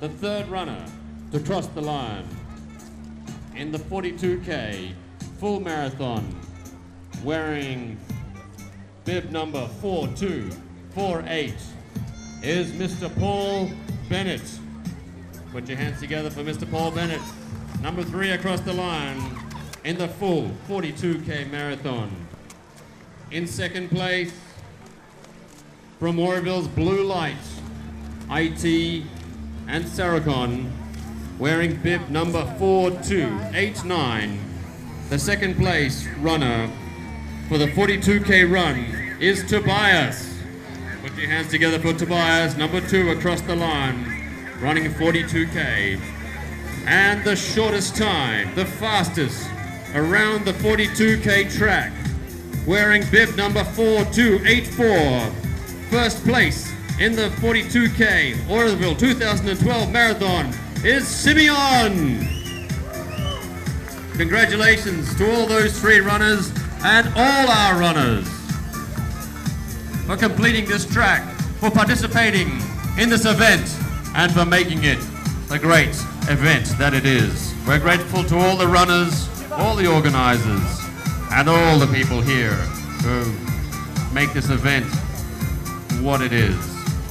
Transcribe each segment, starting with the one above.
the third runner to cross the line in the 42K full marathon, wearing bib number 4248, is Mr. Paul Bennett. Put your hands together for Mr. Paul Bennett. Number 3 across the line in the full 42K marathon. In second place, from Warrville's Blue Light, IT and Saracon, wearing bib number 4289. The second place runner for the 42K run is Tobias. Put your hands together for Tobias, number 2 across the line, running 42K. And the shortest time, the fastest around the 42K track, wearing bib number 4284. First place in the 42K Oroville 2012 Marathon is Simeon. Congratulations to all those 3 runners and all our runners for completing this track, for participating in this event, and for making it the great event that it is. We're grateful to all the runners, all the organizers, and all the people here who make this event what it is.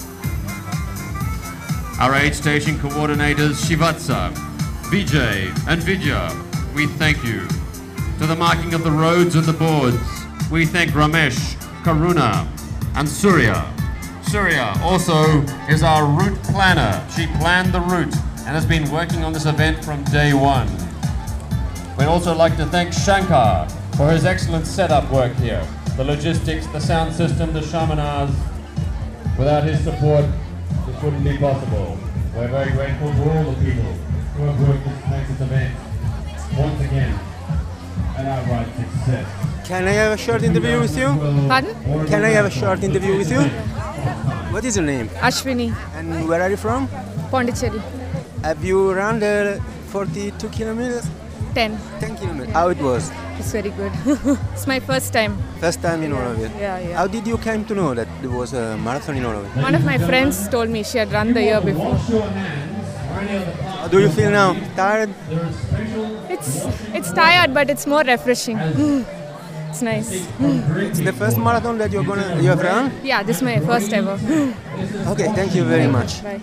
Our aid station coordinators, Shivatsa, Vijay, and Vidya, we thank you. To the marking of the roads and the boards, we thank Ramesh, Karuna, and Surya. Surya also is our route planner. She planned the route and has been working on this event from day one. We'd also like to thank Shankar for his excellent setup work here. The logistics, the sound system, the shamanaz. Without his support, this wouldn't be possible. We're very grateful to all the people who have worked to make this event once again an outright success. Can I have a short interview with you? Pardon? Can I have a short interview with you? What is your name? Ashwini, And where are you from? Pondicherry, Have you run the 42 kilometers? 10. 10 kilometers. How it was? It's very good. It's my first time. First time in Oroville. Yeah. How did you come to know that there was a marathon in Oroville? One of my friends told me she had run the year before. How do you feel now? Tired? It's tired, but it's more refreshing. It's nice. It's the first marathon that you have run? Yeah, this is my first ever. Okay, thank you very much. Bye.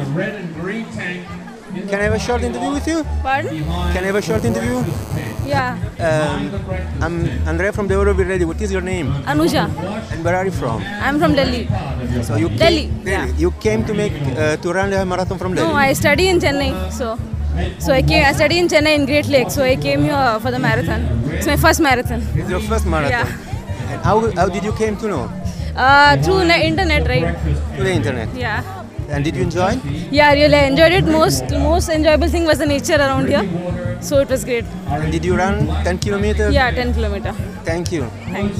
Can I have a short interview with you? Pardon? Can I have a short interview? Yeah. I'm Andrea from the Oroville Radio. What is your name? Anuja. And where are you from? I'm from Delhi. So you Delhi, Came, yeah. You came to make to run the marathon from Delhi. No, I study in Chennai. So I study in Chennai in Great Lake. So I came here for the marathon. It's my first marathon. It's your first marathon. Yeah. And how did you came to know? Through the internet, right? Through the internet. Yeah. And did you enjoy? Yeah, really I enjoyed it. Most enjoyable thing was the nature around here. So it was great. And did you run 10 kilometers? Yeah, 10 kilometer. Thank you. Thanks.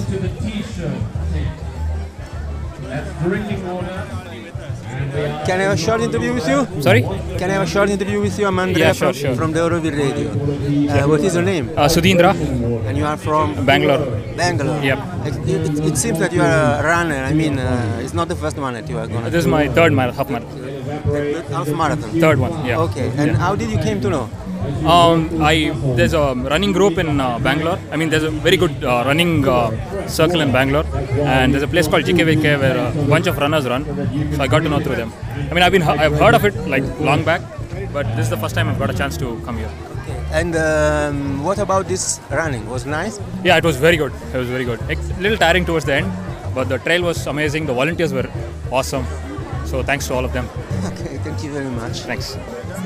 Can I have a short interview with you? Sorry? Can I have a short interview with you? I'm Andrea Yeah, sure. from the Oroville Radio. What is your name? Sudhindra, And you are from? Bangalore. Bangalore. Yep. It seems that you are a runner. I mean, it's not the first one that you are going to This is my third half marathon. half marathon. Third one, yeah. Okay. And how did you came to know? There's a running group in Bangalore. I mean, there's a very good running circle in Bangalore, and there's a place called GKVK where a bunch of runners run. So I got to know through them. I mean, I've heard of it like long back, but this is the first time I've got a chance to come here. Okay. And what about this running? Was nice? Yeah, it was very good. It was very good. A little tiring towards the end, but the trail was amazing. The volunteers were awesome. So thanks to all of them. Okay. Thank you very much. Thanks.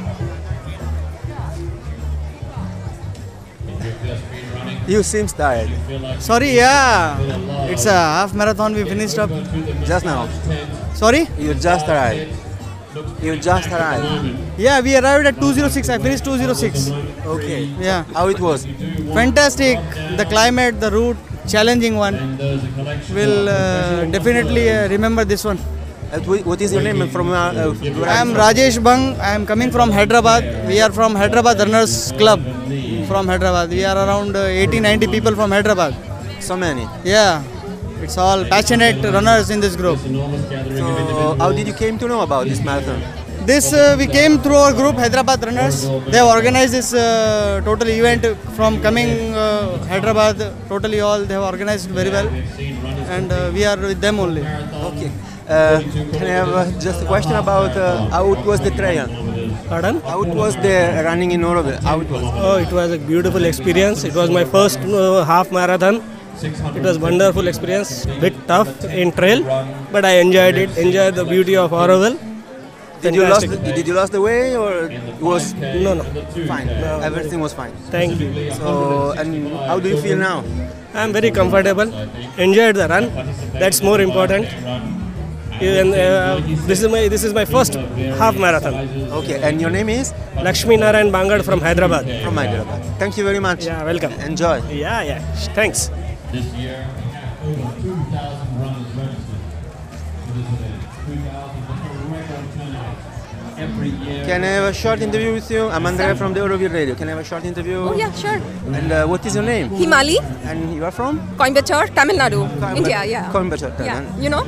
You seem tired. Sorry, yeah. It's a half marathon we finished up Just now. Sorry? You just arrived. You just arrived. Yeah, we arrived at 206. I finished 206. Okay. Yeah. How it was? Fantastic. The climate, the route, challenging one. We'll definitely remember this one. What is your name? From I am Rajesh Bang. I am coming from Hyderabad. We are from Hyderabad Runners Club from Hyderabad. We are around 80-90 people from Hyderabad. So many. Yeah. It's all passionate runners in this group. So how did you came to know about this marathon? This we came through our group, Hyderabad Runners. They have organized this total event from coming Hyderabad. Totally all they have organized very well, and we are with them only. Okay. Can I have just a question about how it was the trail? Pardon? How it was the running in Oroville? How it was? Oh, it was a beautiful experience. It was my first half marathon. It was wonderful experience. Bit tough in trail, but I enjoyed it. Enjoyed the beauty of Oroville. Did you lose the way or it was No. fine? Everything was fine. Thank you. So, and how do you feel now? I am very comfortable. Enjoyed the run. That's more important. Even, this is my first half marathon. Okay, and your name is? Lakshmi Narayan Bangad from Hyderabad. From Hyderabad. Thank you very much. Yeah, welcome. Enjoy. Yeah. Thanks. This year, over 2,000 runners registered. 2,000 record turnout every year. Can I have a short interview with you? I'm Andrea from the Oroville Radio. Can I have a short interview? Oh yeah, sure. And what is your name? Himali, And you are from? Coimbatore, Tamil Nadu, India. Yeah. Coimbatore. Yeah. You know?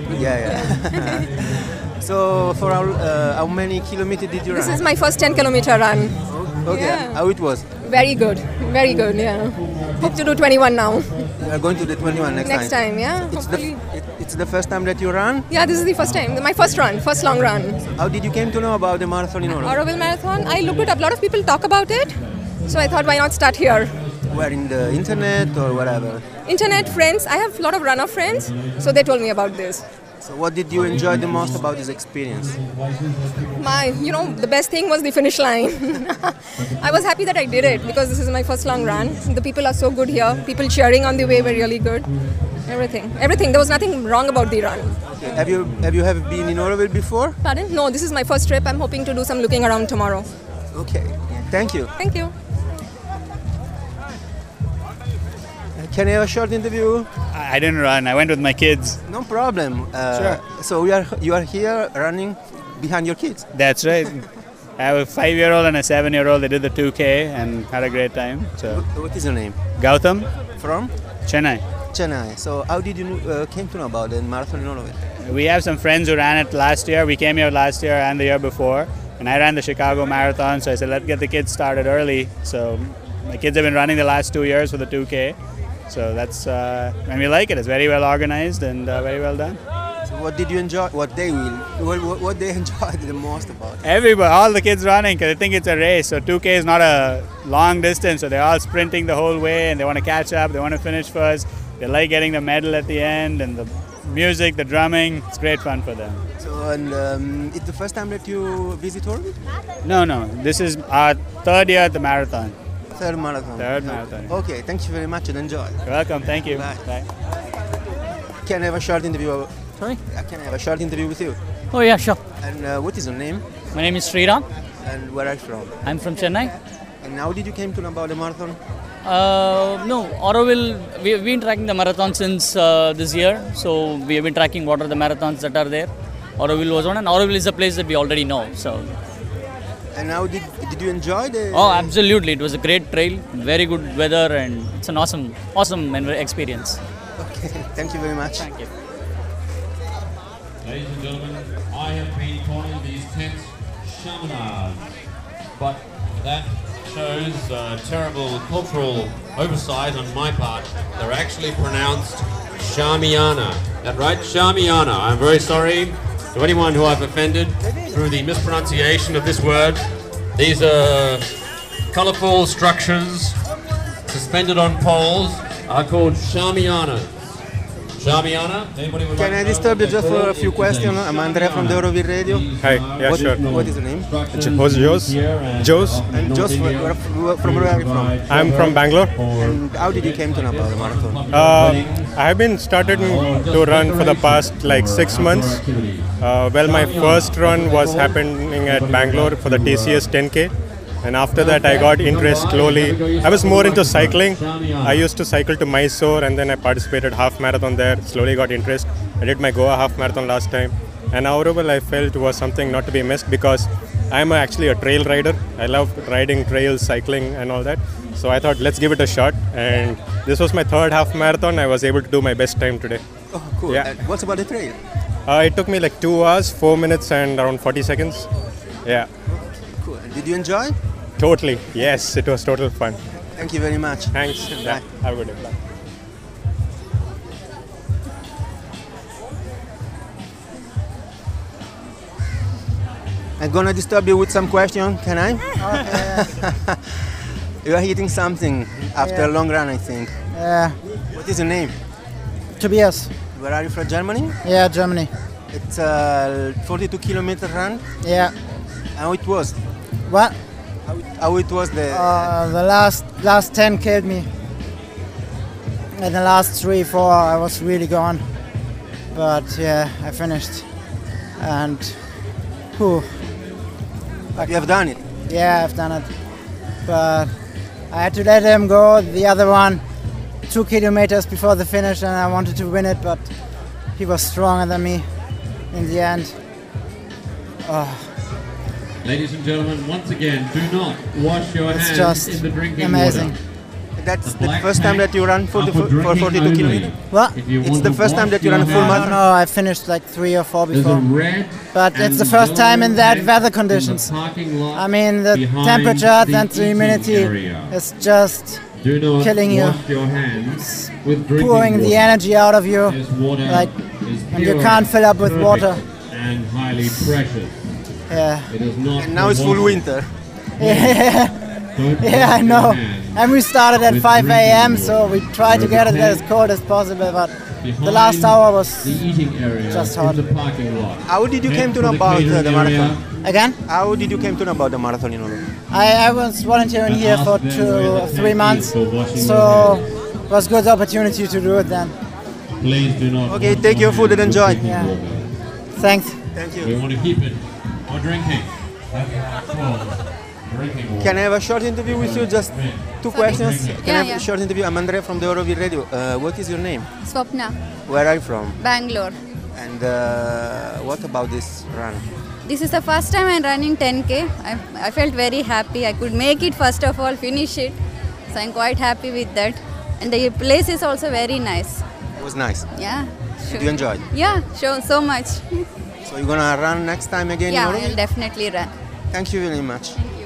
Yeah. So for how many kilometers did you This run? is my first 10-kilometer run. Okay. Yeah. How it was? Very good. Very good. Yeah. Hope to do 21 now. You are going to the 21 Next time. Yeah. It's Hopefully. it's the first time that you run. Yeah. This is the first time. My first run. First long run. How did you came to know about the marathon in Oroville? Auroville Marathon. I looked it up. A lot of people talk about it. So I thought, why not start here? Where in the internet or whatever? Internet friends. I have a lot of runner friends. So they told me about this. So what did you enjoy the most about this experience? The best thing was the finish line. I was happy that I did it because this is my first long run. The people are so good here. People cheering on the way were really good. Everything. There was nothing wrong about the run. Okay. Have you been in Oroville before? Pardon? No, this is my first trip. I'm hoping to do some looking around tomorrow. Okay. Thank you. Thank you. Can I have a short interview? I didn't run. I went with my kids. No problem. Sure. So you are here running behind your kids. That's right. I have a 5-year-old and a 7-year-old. They did the 2K and had a great time. So What is your name? Gautam, From? Chennai. Chennai. So how did you came to know about the marathon in Oroville? We have some friends who ran it last year. We came here last year and the year before. And I ran the Chicago Marathon. So I said, let's get the kids started early. So my kids have been running the last 2 years for the 2K. So that's, and we like it. It's very well organized and very well done. So what did you enjoy? What they enjoyed the most about it? Everybody, all the kids running because they think it's a race. So 2K is not a long distance. So they're all sprinting the whole way and they want to catch up. They want to finish first. They like getting the medal at the end and the music, the drumming. It's great fun for them. So and it's the first time that you visit Oroville? No. This is our third year at the marathon. Third marathon. Third marathon. Okay, thank you very much and enjoy. You're welcome. Thank you. Bye. Can I have a short interview? Sorry? Can I have a short interview with you? Oh yeah, sure. And what is your name? My name is Sriram. And where are you from? I'm from Chennai. And how did you came to know about the marathon? No, Auroville, we've been tracking the marathon since this year. So we have been tracking what are the marathons that are there. Auroville was one, and Auroville is a place that we already know. So. And how did you enjoy the? Oh, absolutely! It was a great trail, very good weather, and it's an awesome experience. Okay, thank you very much. Thank you. Ladies and gentlemen, I have been calling these tents shamanars, but that shows terrible cultural oversight on my part. They're actually pronounced Shamiana. That right? Shamiana. I'm very sorry to anyone who I've offended through the mispronunciation of this word. These are colourful structures suspended on poles are called Shamianas. Shamiana? Anybody would like Can I to know disturb you what just they're for a called? few questions? I'm Andrea from the Oroville Radio. Hi, yeah, sure. What is your name? Who's Jos? Jos. And Jos, from where are you from? I'm from Bangalore. And how did you came to know about the marathon? I have been started to run for the past like 6 months. My first run was happening at Bangalore for the TCS 10K. And after that, I got interest slowly. I was more into cycling. I used to cycle to Mysore and then I participated half marathon there. Slowly got interest. I did my Goa half marathon last time. And Auroville I felt was something not to be missed because I'm actually a trail rider. I love riding trails, cycling and all that. So I thought, let's give it a shot. And this was my third half marathon. I was able to do my best time today. Oh, cool. Yeah. And what's about the trail? It took me like 2 hours, 4 minutes and around 40 seconds. Yeah. Cool. And did you enjoy? Totally. Yes, it was total fun. Thank you very much. Thanks. Yeah. Have a good day. Bye. I'm gonna disturb you with some question. Can I? Okay. You are hitting something after a long run, I think. Yeah. What is your name? Tobias. Where are you from? Germany? Yeah, Germany. It's a 42-kilometer run. Yeah. How it was? What? How it was the last 10 killed me. And the last 3, 4 I was really gone. But yeah, I finished. And whew. You have done it? Yeah, I've done it. But I had to let him go, the other one, 2 kilometers before the finish, and I wanted to win it, but he was stronger than me in the end. Oh. Ladies and gentlemen, once again, do not wash your hands just in the drinking amazing. water. That's the first time that you run for 42 kilometers? What? It's the first time that you run a full marathon? No, I finished like 3 or 4 before. But it's the first time in that weather conditions. I mean, the temperature and the humidity is just killing you. It's pouring the energy out of you, like, and you can't fill up with water. And highly precious. Yeah. And now it's full winter. Yeah. Yeah, I know. And we started at 5 a.m., so we tried to get it as cold as possible, but the last hour was just hot. How did you came to know about the marathon? Again? How did you came to know about the marathon in Oloron? I was volunteering here for 2 or 3 months, so it was a good opportunity to do it then. Please do not. Okay, take your food and enjoy. Yeah. Thanks. Thank you. We want to keep it for drinking. Can I have a short interview with you? Just 2 questions. Can I have a short interview? I'm Andrea from the Euroville Radio. What is your name? Swapna. Where are you from? Bangalore. And what about this run? This is the first time I'm running 10K. I felt very happy. I could make it first of all, finish it. So I'm quite happy with that. And the place is also very nice. It was nice. Yeah. Sure. Did you enjoy? Yeah, sure, so much. So you're gonna run next time again? Yeah, in Euroville? I'll definitely run. Thank you very much. Thank you.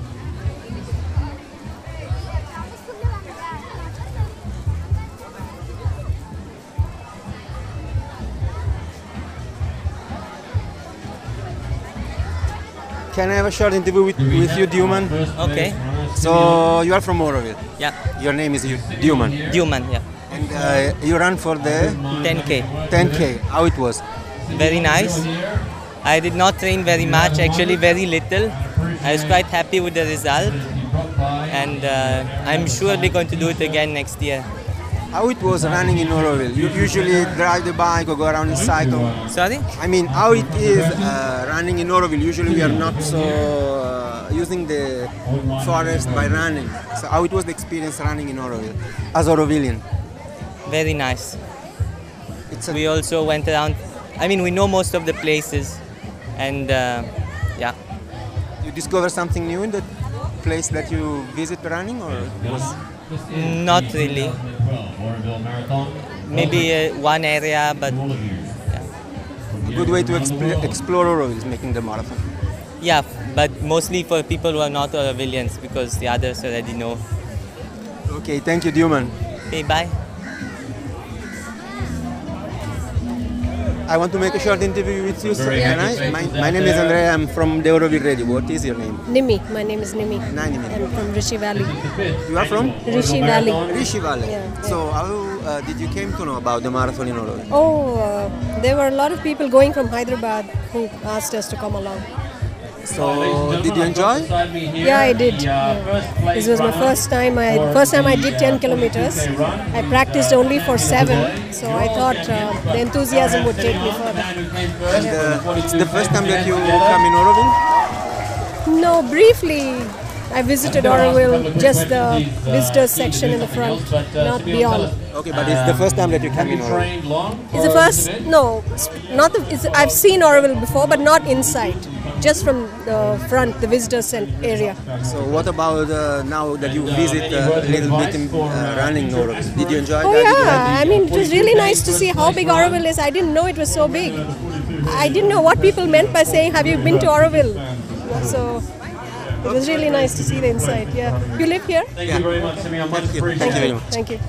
Can I have a short interview with you, Duman? Okay. So you are from Euroville? Yeah. Your name is Duman? Duman, yeah. And you ran for the? 10K. 10K. How it was? Very nice. I did not train very much, actually very little. I was quite happy with the result. And I'm surely going to do it again next year. How it was running in Euroville? You usually drive the bike or go around in cycle? Sorry? I mean, how it is running in Euroville? Usually we are not so using the forest by running. So how it was the experience running in Euroville as Eurovillian? Very nice. We also went around, I mean, we know most of the places. And yeah. You discover something new in the place that you visit running, or was? Not really. Maybe one area, but yeah. A good way to explore Euroville is making the marathon. Yeah, but mostly for people who are not Eurovillians, because the others already know. Okay, thank you, Duman. Okay, bye. I want to make a short interview with you, sir. Can I? My name is Andrea. I'm from the Euroville Radio. What is your name? Nimi. My name is Nimi. Nimi. I'm from Rishi Valley. You are from? Rishi Valley. Rishi Valley. Yeah. So how did you came to know about the marathon in Euroville? Oh, there were a lot of people going from Hyderabad who asked us to come along. So did you enjoy? Yeah, I did. Yeah. This was my first time. I did 10 kilometers. I practiced only for 7, so I thought the enthusiasm would take me further. And it's the first time that you come in Euroville? No, briefly. I visited Euroville, just the visitors section in the front, not beyond. Okay, but it's the first time that you came in Euroville? It's the first, no, not the, I've seen Euroville before, but not inside, just from the front, the visitors area. So what about now that you visit a little bit in running Euroville? Did you enjoy that? Oh yeah, I mean it was really nice to see how big Euroville is. I didn't know it was so big. I didn't know what people meant by saying, have you been to Euroville? So it was really nice to see the inside. Yeah. You live here? Thank you very much, Simeon. Much appreciated. Thank you very much. Thank you.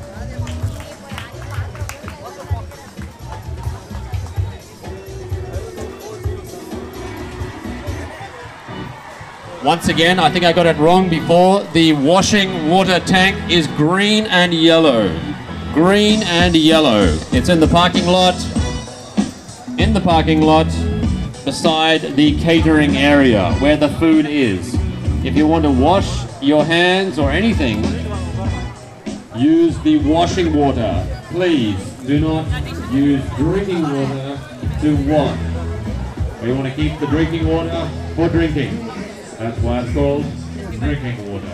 Once again, I think I got it wrong before. The washing water tank is green and yellow. Green and yellow. It's in the parking lot. In the parking lot beside the catering area where the food is. If you want to wash your hands or anything, use the washing water. Please do not use drinking water to wash. We want to keep the drinking water for drinking. That's why it's called drinking water.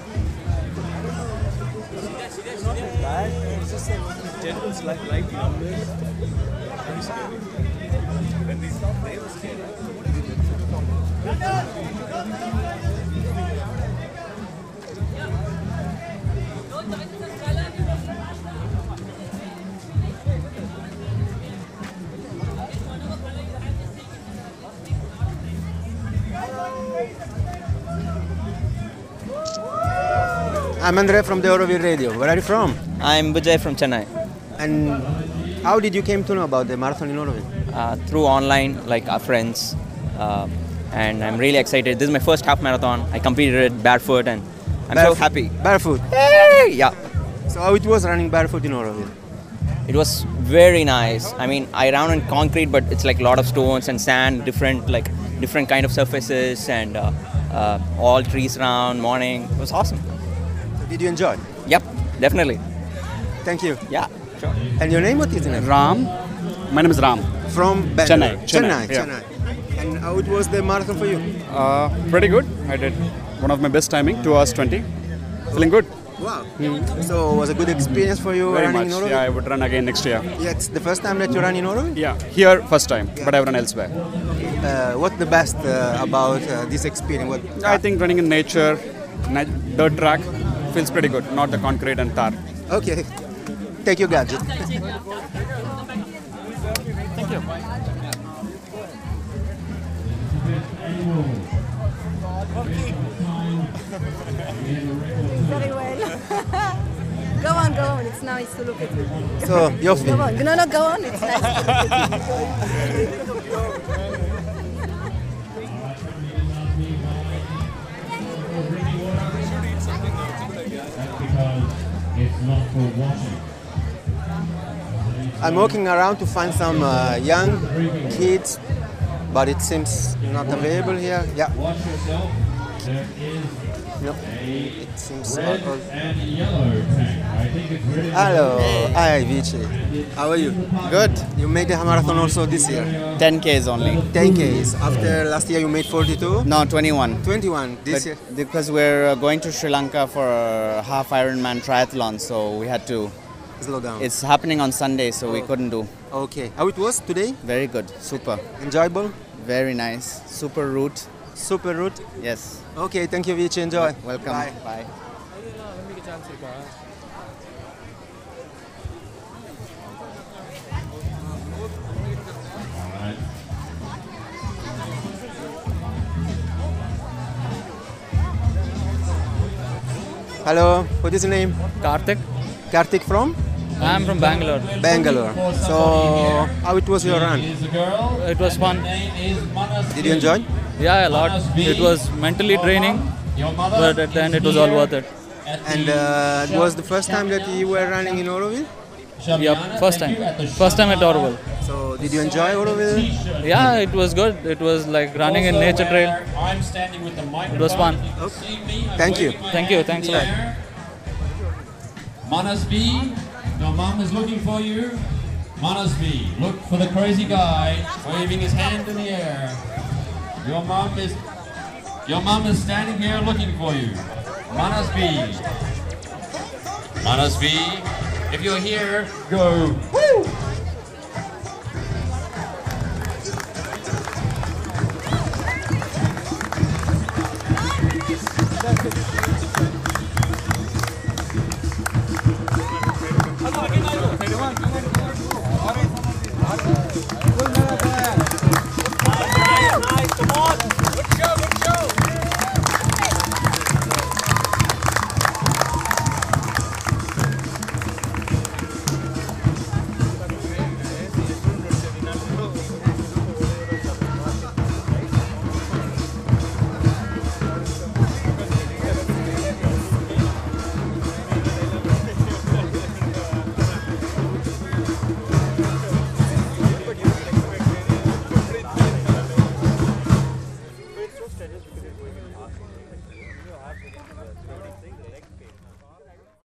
I'm Andre from the Auroville Radio. Where are you from? I'm Vijay from Chennai. And how did you came to know about the marathon in Auroville? Through online, like our friends. And I'm really excited. This is my first half marathon. I completed it barefoot and I'm so happy. Barefoot? Hey! Yeah. So how it was running barefoot in Auroville? It was very nice. I mean, I ran on concrete, but it's like a lot of stones and sand, different kind of surfaces, and all trees around, morning. It was awesome. Did you enjoy? Yep, definitely. Thank you. Yeah, sure. And your name, what is your name? Ram. My name is Ram. From Bangalore. Chennai. Yeah. Chennai. And how it was the marathon for you? Pretty good. I did one of my best timing, 2 hours 20. Feeling good. Wow. So it was a good experience for you Very running much. in Auroville? Yeah, I would run again next year. Yeah, it's the first time that you run in Auroville? Yeah, here first time, but I've run elsewhere. What's the best about this experience? I think running in nature, dirt track, feels pretty good, not the concrete and tar. Okay. Take your gadget. Thank you. Very well. Go on. It's nice to look at you. So, Yofi. Go on. No, go on. It's nice to look at you. I'm walking around to find some young kids, but it seems not available here. Yeah. Yep. It seems all. Hello. Hi, Vici. How are you? Good. You made the marathon also this year? 10Ks only. 10Ks. After last year you made 42? No, 21. 21 this year? Because we're going to Sri Lanka for a half Ironman triathlon, so we had to slow down. It's happening on Sunday, so we couldn't do. Okay. How it was today? Very good. Super. Enjoyable? Very nice. Super route. Super route? Yes. Okay, thank you, Vici. Enjoy. Welcome. Bye. Bye. Hello, what is your name? Karthik. Karthik from? I'm from Bangalore. Bangalore. So, how it was your run? It was fun. Did you enjoy? Yeah, a lot. It was mentally draining, but at the end it was all worth it. And it was the first time that you were running in Auroville? Yep, first time. First time at Auroville. So, did you enjoy Auroville? Yeah, it was good. It was like running in nature trail. It was fun. Okay. Thank you. Thank you. Thanks a lot. Manasvi, your mom is looking for you. Manasvi, look for the crazy guy waving his hand in the air. Your mom is standing here looking for you. Manasvi. Manasvi, if you're here, go. Woo! That's it.